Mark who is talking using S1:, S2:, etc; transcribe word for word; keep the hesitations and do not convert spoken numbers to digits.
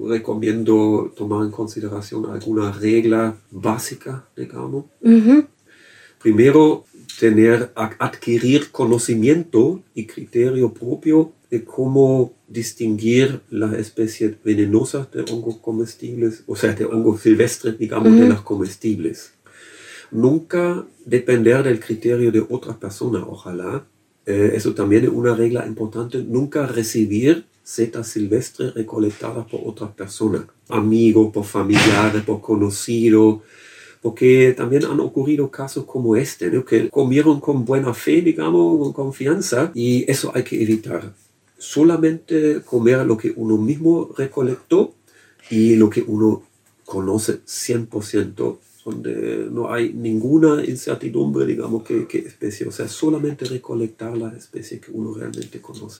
S1: recomiendo tomar en consideración alguna regla básica, digamos.
S2: Ujú.
S1: Primero, tener, adquirir conocimiento y criterio propio de cómo distinguir las especies venenosas de hongos comestibles, o sea, de hongos silvestres, digamos,
S2: Ujú.
S1: de las comestibles. Nunca depender del criterio de otras personas, ojalá. Eh, eso también es una regla importante. Nunca recibir setas silvestres recolectadas por otras personas, amigos, por familiares, por conocidos, porque también han ocurrido casos como este, ¿no? Que comieron con buena fe, digamos, con confianza, y eso hay que evitar. Solamente comer lo que uno mismo recolectó y lo que uno conoce cien por ciento, donde no hay ninguna incertidumbre, digamos, qué, qué especie, o sea, solamente recolectar las especies que uno realmente conoce.